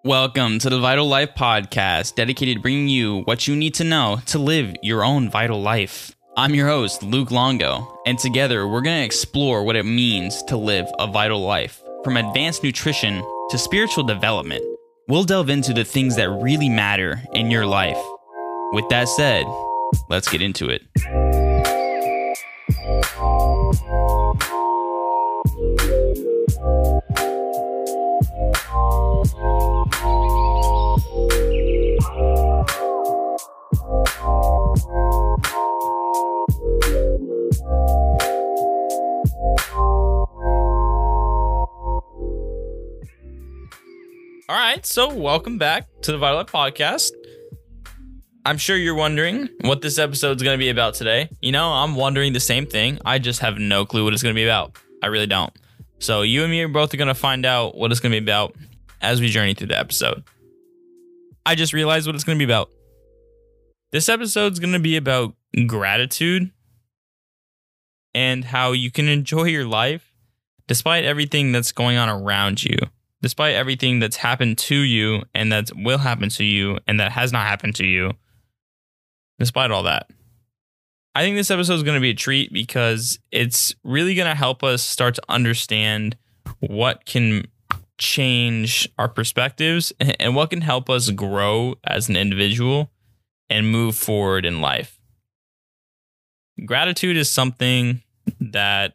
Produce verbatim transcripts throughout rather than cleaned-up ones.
Welcome to the Vital Life Podcast, dedicated to bringing you what you need to know to live your own vital life. I'm your host, Luke Longo, and together we're going to explore what it means to live a vital life. From advanced nutrition to spiritual development, we'll delve into the things that really matter in your life. With that said, let's get into it. All right, so welcome back to the Vital Life Podcast. I'm sure you're wondering what this episode is going to be about today. You know, I'm wondering the same thing. I just have no clue what it's going to be about. I really don't. So you and me are both going to find out what it's going to be about as we journey through the episode. I just realized what it's going to be about. This episode is going to be about gratitude and how you can enjoy your life despite everything that's going on around you. Despite everything that's happened to you and that will happen to you and that has not happened to you, despite all that. I think this episode is going to be a treat because it's really going to help us start to understand what can change our perspectives and what can help us grow as an individual and move forward in life. Gratitude is something that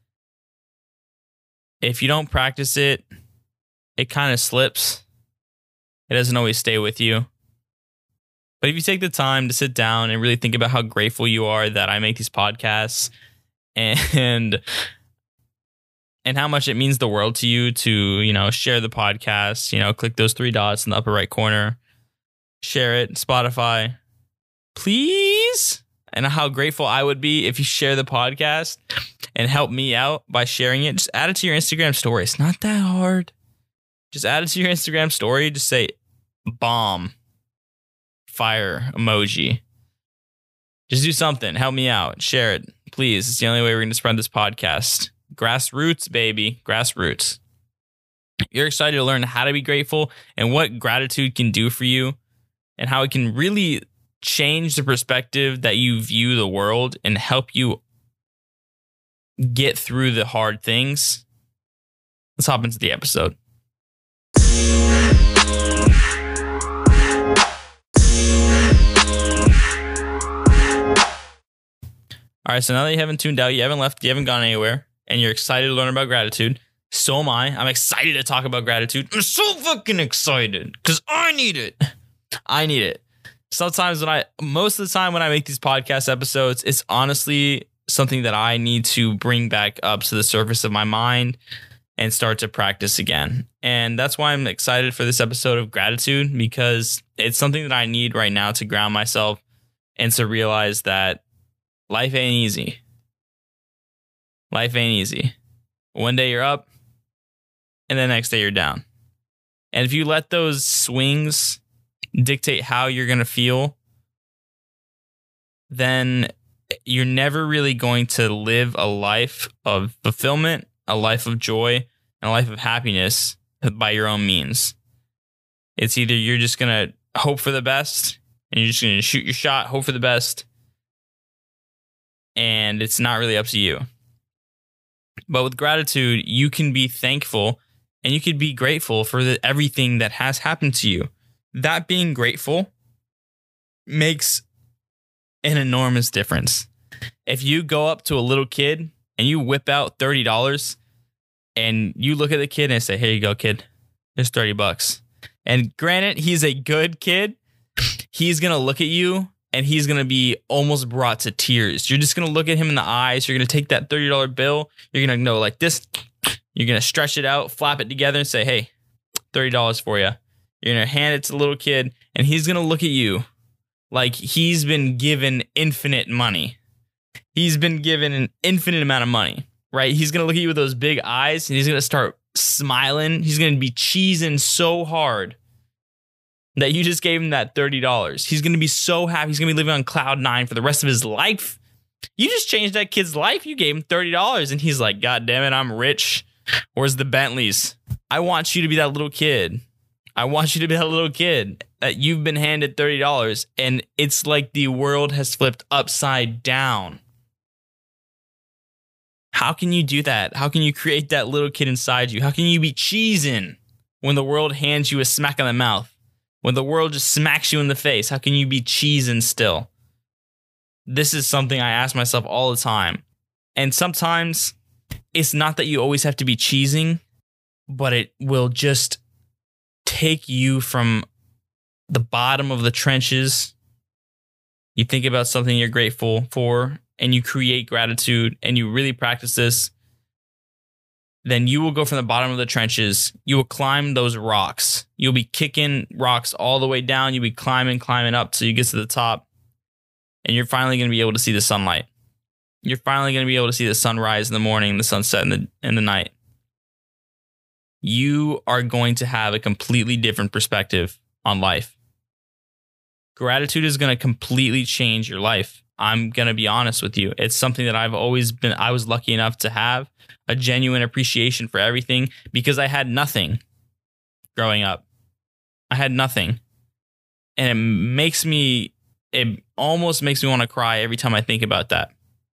if you don't practice it, it kind of slips. It doesn't always stay with you. But if you take the time to sit down and really think about how grateful you are that I make these podcasts and and how much it means the world to you to, you know, share the podcast, you know, click those three dots in the upper right corner, share it, Spotify, please. And how grateful I would be if you share the podcast and help me out by sharing it. Just add it to your Instagram story. It's not that hard. Just add it to your Instagram story. Just say bomb, fire emoji. Just do something. Help me out. Share it, please. It's the only way we're going to spread this podcast. Grassroots, baby. Grassroots. You're excited to learn how to be grateful and what gratitude can do for you and how it can really change the perspective that you view the world and help you get through the hard things. Let's hop into the episode. All right, so now that you haven't tuned out, you haven't left, you haven't gone anywhere, and you're excited to learn about gratitude, so am I. I'm excited to talk about gratitude. I'm so fucking excited because I need it. I need it. Sometimes when I, most of the time when I make these podcast episodes, it's honestly something that I need to bring back up to the surface of my mind and start to practice again. And that's why I'm excited for this episode of gratitude, because it's something that I need right now to ground myself and to realize that life ain't easy. Life ain't easy. One day you're up and the next day you're down. And if you let those swings dictate how you're going to feel, then you're never really going to live a life of fulfillment, a life of joy, and a life of happiness by your own means. It's either you're just going to hope for the best and you're just going to shoot your shot, hope for the best, and it's not really up to you. But with gratitude, you can be thankful and you can be grateful for the, everything that has happened to you. That being grateful makes an enormous difference. If you go up to a little kid and you whip out thirty dollars and you look at the kid and say, here you go, kid, there's thirty bucks. And granted, he's a good kid. He's going to look at you and he's going to be almost brought to tears. You're just going to look at him in the eyes. You're going to take that thirty dollar bill. You're going to go like this. You're going to stretch it out, flap it together and say, hey, thirty dollars for you. You're going to hand it to the little kid and he's going to look at you like he's been given infinite money. He's been given an infinite amount of money, right? He's going to look at you with those big eyes and he's going to start smiling. He's going to be cheesing so hard that you just gave him that thirty dollars. He's going to be so happy. He's going to be living on cloud nine for the rest of his life. You just changed that kid's life. You gave him thirty dollars and he's like, God damn it, I'm rich. Where's the Bentleys? I want you to be that little kid. I want you to be that little kid that you've been handed thirty dollars and it's like the world has flipped upside down. How can you do that? How can you create that little kid inside you? How can you be cheesing when the world hands you a smack in the mouth? When the world just smacks you in the face, how can you be cheesing still? This is something I ask myself all the time. And sometimes it's not that you always have to be cheesing, but it will just take you from the bottom of the trenches. You think about something you're grateful for and you create gratitude and you really practice this, then you will go from the bottom of the trenches. You will climb those rocks. You'll be kicking rocks all the way down. You'll be climbing, climbing up till you get to the top. And you're finally going to be able to see the sunlight. You're finally going to be able to see the sunrise in the morning, the sunset in the, in the night. You are going to have a completely different perspective on life. Gratitude is going to completely change your life. I'm going to be honest with you. It's something that I've always been, I was lucky enough to have a genuine appreciation for everything because I had nothing growing up. I had nothing. And it makes me, it almost makes me want to cry every time I think about that.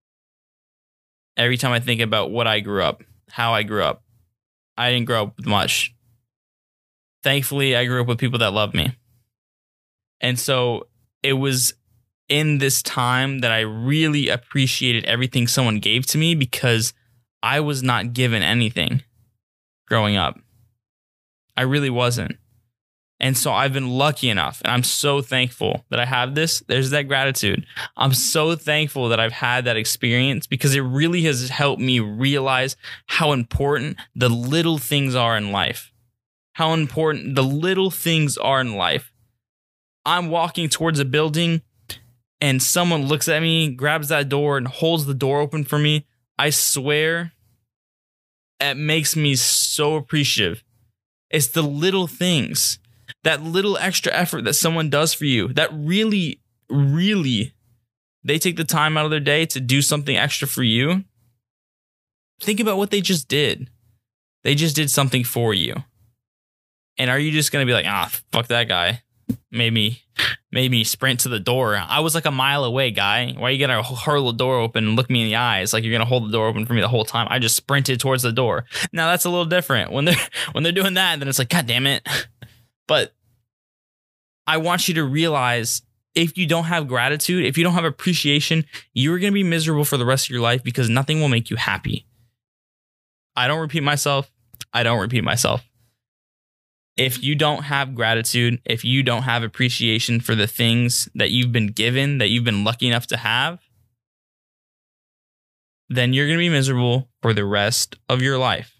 Every time I think about what I grew up, how I grew up. I didn't grow up with much. Thankfully, I grew up with people that loved me. And so it was in this time that I really appreciated everything someone gave to me because I was not given anything growing up. I really wasn't. And so I've been lucky enough, and I'm so thankful that I have this. There's that gratitude. I'm so thankful that I've had that experience because it really has helped me realize how important the little things are in life. How important the little things are in life. I'm walking towards a building and someone looks at me, grabs that door and holds the door open for me. I swear, it makes me so appreciative. It's the little things. That little extra effort that someone does for you, that really, really, they take the time out of their day to do something extra for you. Think about what they just did. They just did something for you. And are you just going to be like, ah, fuck that guy? Made me, made me sprint to the door. I was like a mile away, guy. Why are you going to hurl the door open and look me in the eyes like you're going to hold the door open for me the whole time? I just sprinted towards the door. Now that's a little different. When they're, when they're doing that, then it's like, God damn it. But I want you to realize if you don't have gratitude, if you don't have appreciation, you're going to be miserable for the rest of your life because nothing will make you happy. I don't repeat myself. I don't repeat myself. If you don't have gratitude, if you don't have appreciation for the things that you've been given, that you've been lucky enough to have, then you're going to be miserable for the rest of your life.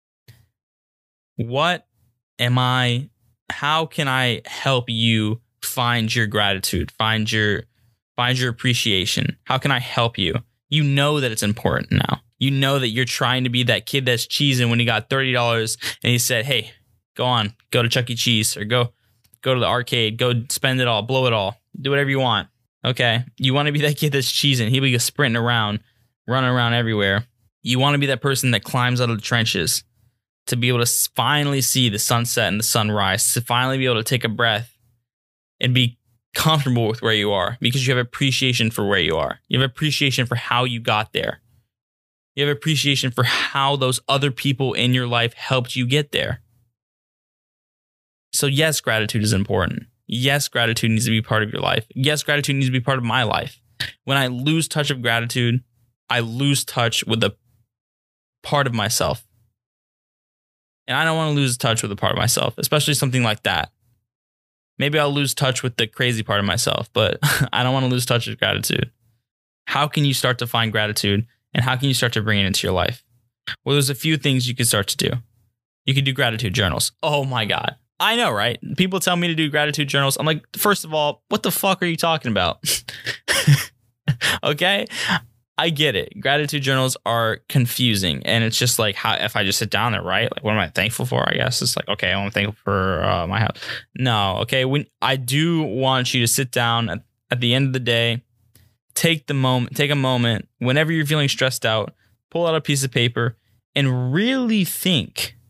What am I How can I help you find your gratitude, find your find your appreciation? How can I help you? You know that it's important now. You know that you're trying to be that kid that's cheesing when he got thirty dollars and he said, hey, go on, go to Chuck E. Cheese or go, go to the arcade, go spend it all, blow it all, do whatever you want. Okay. You want to be that kid that's cheesing. He'll be sprinting around, running around everywhere. You want to be that person that climbs out of the trenches to be able to finally see the sunset and the sunrise, to finally be able to take a breath and be comfortable with where you are because you have appreciation for where you are. You have appreciation for how you got there. You have appreciation for how those other people in your life helped you get there. So yes, gratitude is important. Yes, gratitude needs to be part of your life. Yes, gratitude needs to be part of my life. When I lose touch of gratitude, I lose touch with the part of myself. And I don't want to lose touch with a part of myself, especially something like that. Maybe I'll lose touch with the crazy part of myself, but I don't want to lose touch with gratitude. How can you start to find gratitude and how can you start to bring it into your life? Well, there's a few things you can start to do. You can do gratitude journals. Oh my God. I know, right? People tell me to do gratitude journals. I'm like, first of all, what the fuck are you talking about? Okay? I get it. Gratitude journals are confusing. And it's just like, how if I just sit down there, right? Like, what am I thankful for? I guess it's like, okay, I'm thankful for uh, my house. No, okay. When I do want you to sit down at, at the end of the day, take the moment, take a moment, whenever you're feeling stressed out, pull out a piece of paper and really think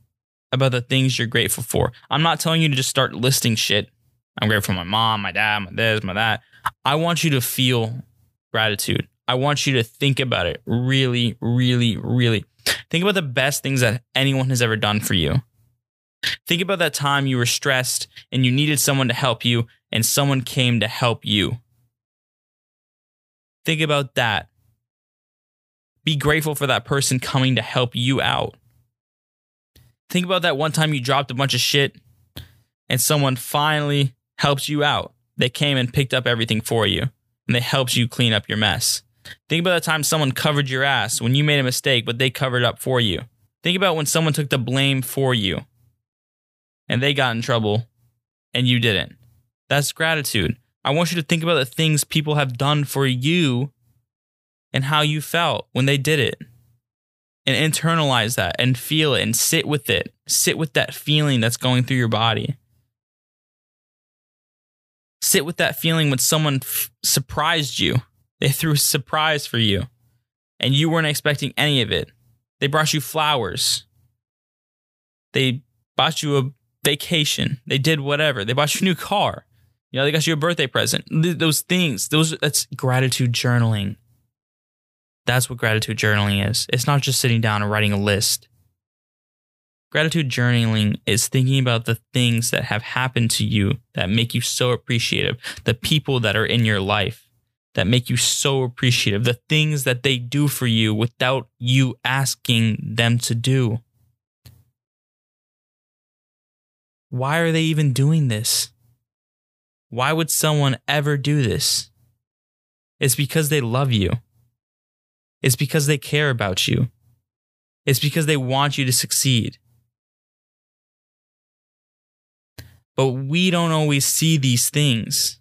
about the things you're grateful for. I'm not telling you to just start listing shit. I'm grateful for my mom, my dad, my this, my that. I want you to feel gratitude. I want you to think about it really, really, really. Think about the best things that anyone has ever done for you. Think about that time you were stressed and you needed someone to help you and someone came to help you. Think about that. Be grateful for that person coming to help you out. Think about that one time you dropped a bunch of shit and someone finally helped you out. They came and picked up everything for you and they helped you clean up your mess. Think about the time someone covered your ass when you made a mistake, but they covered up for you. Think about when someone took the blame for you and they got in trouble and you didn't. That's gratitude. I want you to think about the things people have done for you and how you felt when they did it. And internalize that and feel it and sit with it. Sit with that feeling that's going through your body. Sit with that feeling when someone f- surprised you. They threw a surprise for you and you weren't expecting any of it. They brought you flowers. They bought you a vacation. They did whatever. They bought you a new car. You know, they got you a birthday present. Th- those things, those that's gratitude journaling. That's what gratitude journaling is. It's not just sitting down and writing a list. Gratitude journaling is thinking about the things that have happened to you that make you so appreciative, the people that are in your life that make you so appreciative, the things that they do for you without you asking them to do. Why are they even doing this? Why would someone ever do this? It's because they love you. It's because they care about you. It's because they want you to succeed. But we don't always see these things.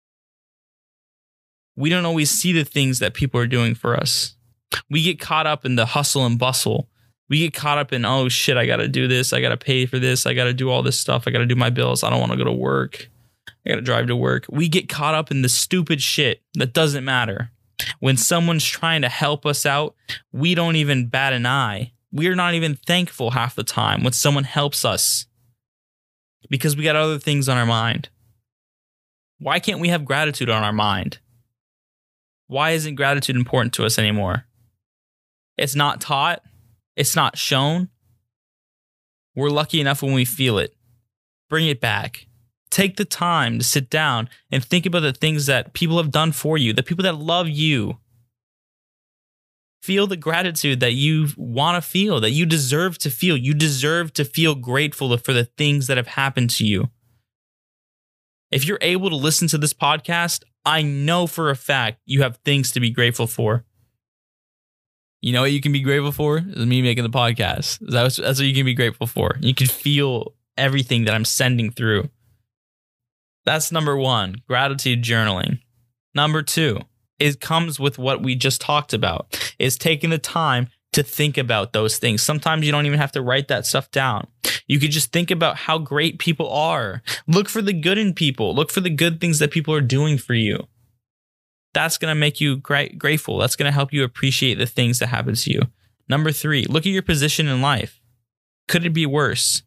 We don't always see the things that people are doing for us. We get caught up in the hustle and bustle. We get caught up in, oh shit, I got to do this. I got to pay for this. I got to do all this stuff. I got to do my bills. I don't want to go to work. I got to drive to work. We get caught up in the stupid shit that doesn't matter. When someone's trying to help us out, we don't even bat an eye. We're not even thankful half the time when someone helps us because we got other things on our mind. Why can't we have gratitude on our mind? Why isn't gratitude important to us anymore? It's not taught. It's not shown. We're lucky enough when we feel it. Bring it back. Take the time to sit down and think about the things that people have done for you, the people that love you. Feel the gratitude that you want to feel, that you deserve to feel. You deserve to feel grateful for the things that have happened to you. If you're able to listen to this podcast, I know for a fact you have things to be grateful for. You know what you can be grateful for? Is me making the podcast. That's what you can be grateful for. You can feel everything that I'm sending through. That's number one, gratitude journaling. Number two, it comes with what we just talked about, is taking the time to think about those things. Sometimes you don't even have to write that stuff down. You could just think about how great people are. Look for the good in people. Look for the good things that people are doing for you. That's going to make you gra- grateful. That's going to help you appreciate the things that happen to you. Number three, look at your position in life. Could it be worse?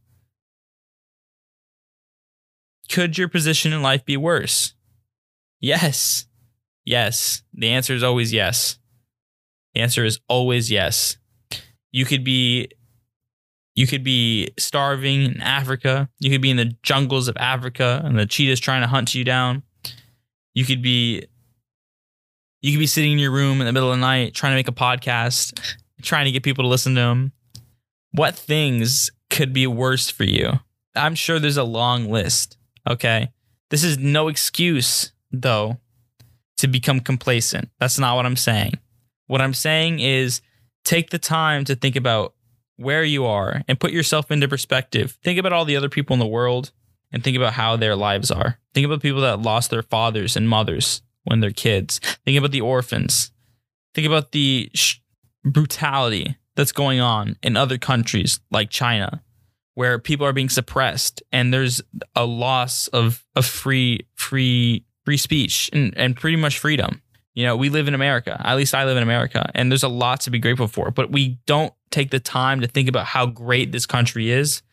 Could your position in life be worse? Yes. Yes. The answer is always yes. The answer is always yes. You could be you could be starving in Africa. You could be in the jungles of Africa and the cheetahs trying to hunt you down. You could be you could be sitting in your room in the middle of the night trying to make a podcast, trying to get people to listen to them. What things could be worse for you? I'm sure there's a long list. Okay. This is no excuse, though, to become complacent. That's not what I'm saying. What I'm saying is take the time to think about where you are and put yourself into perspective. Think about all the other people in the world and think about how their lives are. Think about people that lost their fathers and mothers when they're kids. Think about the orphans. Think about the sh- brutality that's going on in other countries like China, where people are being suppressed and there's a loss of, of free free free speech and, and pretty much freedom. You know, we live in America. At least I live in America. And there's a lot to be grateful for. But we don't take the time to think about how great this country is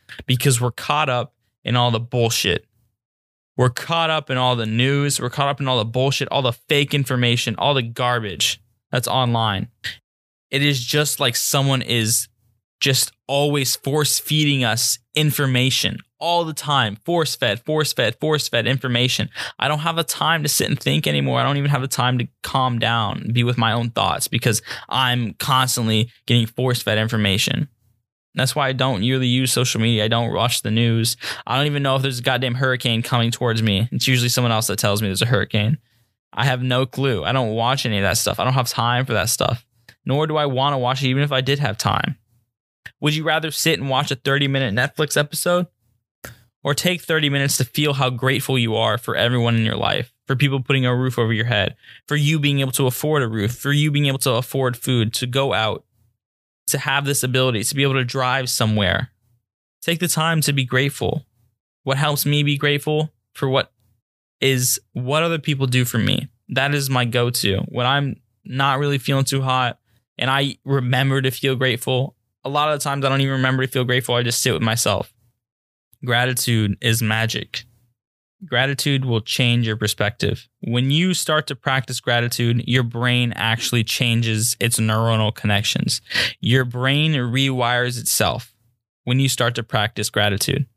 because we're caught up in all the bullshit. We're caught up in all the news. We're caught up in all the bullshit, all the fake information, all the garbage that's online. It is just like someone is just always force feeding us information all the time. Force fed, force fed, force fed information. I don't have the time to sit and think anymore. I don't even have the time to calm down and be with my own thoughts because I'm constantly getting force fed information. That's why I don't really use social media. I don't watch the news. I don't even know if there's a goddamn hurricane coming towards me. It's usually someone else that tells me there's a hurricane. I have no clue. I don't watch any of that stuff. I don't have time for that stuff. Nor do I want to watch it even if I did have time. Would you rather sit and watch a thirty minute Netflix episode? Or take thirty minutes to feel how grateful you are for everyone in your life, for people putting a roof over your head, for you being able to afford a roof, for you being able to afford food, to go out, to have this ability, to be able to drive somewhere. Take the time to be grateful. What helps me be grateful for what is what other people do for me. That is my go-to. When I'm not really feeling too hot and I remember to feel grateful, a lot of the times I don't even remember to feel grateful. I just sit with myself. Gratitude is magic. Gratitude will change your perspective. When you start to practice gratitude, your brain actually changes its neuronal connections. Your brain rewires itself when you start to practice gratitude.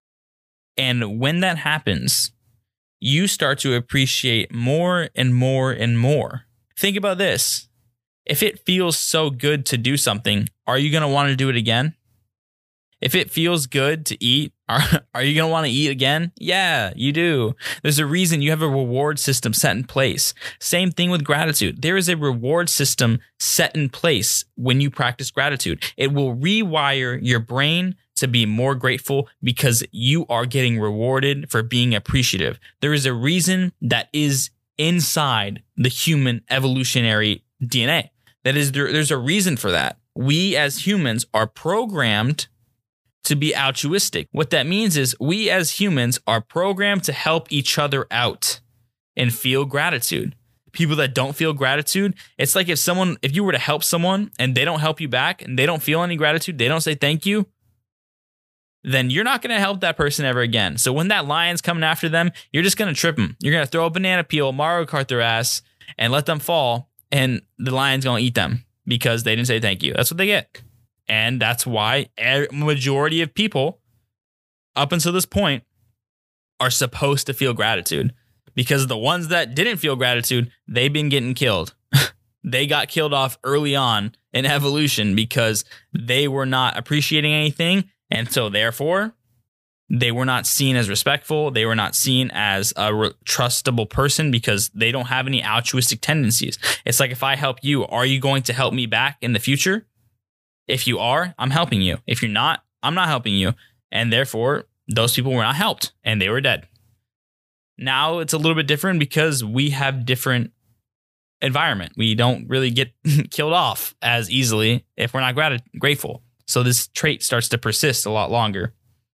And when that happens, you start to appreciate more and more and more. Think about this. If it feels so good to do something, are you going to want to do it again? If it feels good to eat, are, are you going to want to eat again? Yeah, you do. There's a reason you have a reward system set in place. Same thing with gratitude. There is a reward system set in place when you practice gratitude. It will rewire your brain to be more grateful because you are getting rewarded for being appreciative. There is a reason that is inside the human evolutionary D N A. That is, there, there's a reason for that. We as humans are programmed to be altruistic. What that means is we as humans are programmed to help each other out and feel gratitude. People that don't feel gratitude, it's like if someone, if you were to help someone and they don't help you back and they don't feel any gratitude, they don't say thank you, then you're not going to help that person ever again. So when that lion's coming after them, you're just going to trip them. You're going to throw a banana peel, Mario Kart their ass, and let them fall, and the lion's going to eat them because they didn't say thank you. That's what they get. And that's why a majority of people up until this point are supposed to feel gratitude, because the ones that didn't feel gratitude, they've been getting killed. They got killed off early on in evolution because they were not appreciating anything. And so therefore, they were not seen as respectful. They were not seen as a re- trustable person because they don't have any altruistic tendencies. It's like, if I help you, are you going to help me back in the future? If you are, I'm helping you. If you're not, I'm not helping you. And therefore, those people were not helped and they were dead. Now it's a little bit different because we have different environment. We don't really get killed off as easily if we're not grat- grateful. So this trait starts to persist a lot longer.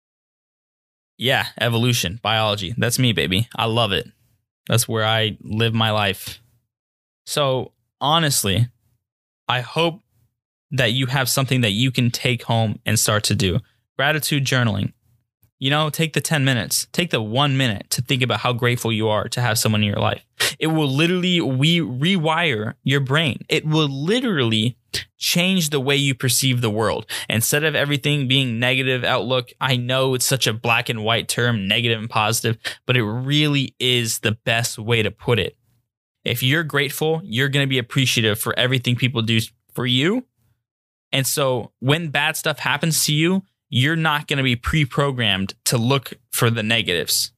Yeah, evolution, biology. That's me, baby. I love it. That's where I live my life. So honestly, I hope that you have something that you can take home and start to do. Gratitude journaling. You know, take the ten minutes, take the one minute to think about how grateful you are to have someone in your life. It will literally we rewire your brain. It will literally change the way you perceive the world. Instead of everything being negative outlook, I know it's such a black and white term, negative and positive, but it really is the best way to put it. If you're grateful, you're going to be appreciative for everything people do for you. And so when bad stuff happens to you, you're not going to be pre-programmed to look for the negatives.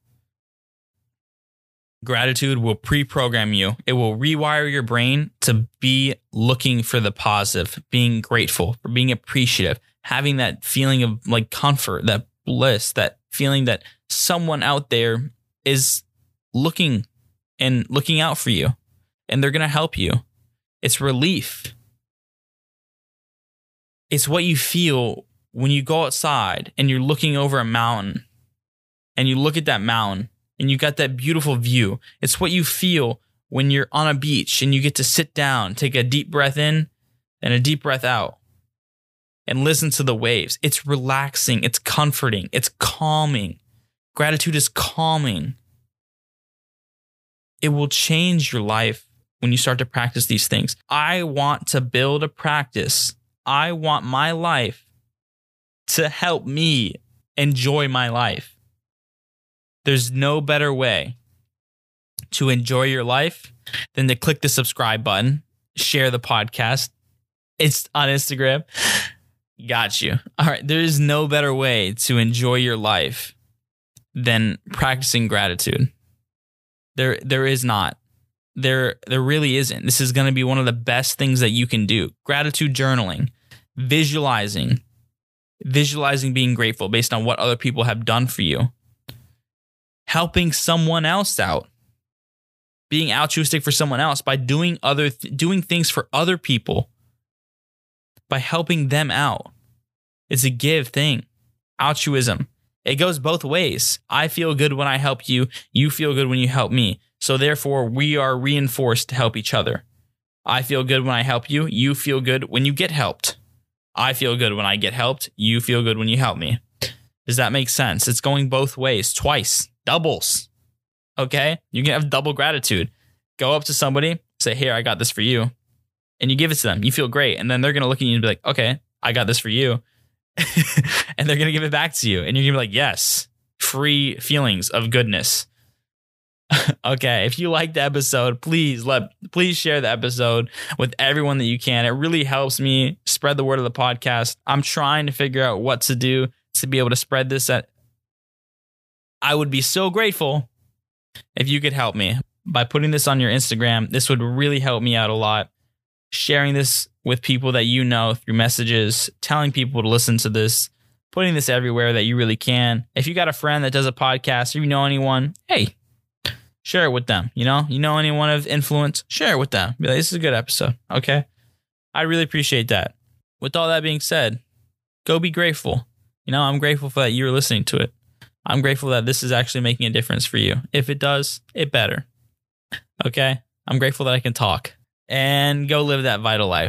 Gratitude will pre-program you. It will rewire your brain to be looking for the positive, being grateful, for being appreciative, having that feeling of like comfort, that bliss, that feeling that someone out there is looking and looking out for you and they're going to help you. It's relief. It's what you feel when you go outside and you're looking over a mountain and you look at that mountain and you got that beautiful view. It's what you feel when you're on a beach and you get to sit down, take a deep breath in and a deep breath out. and listen to the waves. It's relaxing. It's comforting. It's calming. Gratitude is calming. It will change your life when you start to practice these things. I want to build a practice. I want my life to help me enjoy my life. There's no better way to enjoy your life than to click the subscribe button, share the podcast. It's on Instagram. Got you. All right. There is no better way to enjoy your life than practicing gratitude. There, there is not. There, there really isn't. This is going to be one of the best things that you can do. Gratitude journaling, visualizing, visualizing being grateful based on what other people have done for you, helping someone else out, being altruistic for someone else by doing other th- doing things for other people, by helping them out. It's a give thing. Altruism. It goes both ways. I feel good when I help you. You feel good when you help me. So therefore, we are reinforced to help each other. I feel good when I help you. You feel good when you get helped. I feel good when I get helped. You feel good when you help me. Does that make sense? It's going both ways, twice, doubles. Okay? You can have double gratitude. Go up to somebody, say, here, I got this for you. And you give it to them. You feel great. And then they're going to look at you and be like, okay, I got this for you. And they're going to give it back to you. And you're going to be like, yes, free feelings of goodness. Okay, if you liked the episode, please let please share the episode with everyone that you can. It really helps me spread the word of the podcast. I'm trying to figure out what to do to be able to spread this. At, I would be so grateful if you could help me by putting this on your Instagram. This would really help me out a lot. Sharing this with people that you know through messages, telling people to listen to this, putting this everywhere that you really can. If you got a friend that does a podcast or you know anyone, hey, share it with them. You know, you know anyone of influence, share it with them. Be like, this is a good episode. Okay. I really appreciate that. With all that being said, go be grateful. You know, I'm grateful for that you're listening to it. I'm grateful that this is actually making a difference for you. If it does, it better. Okay. I'm grateful that I can talk and go live that vital life.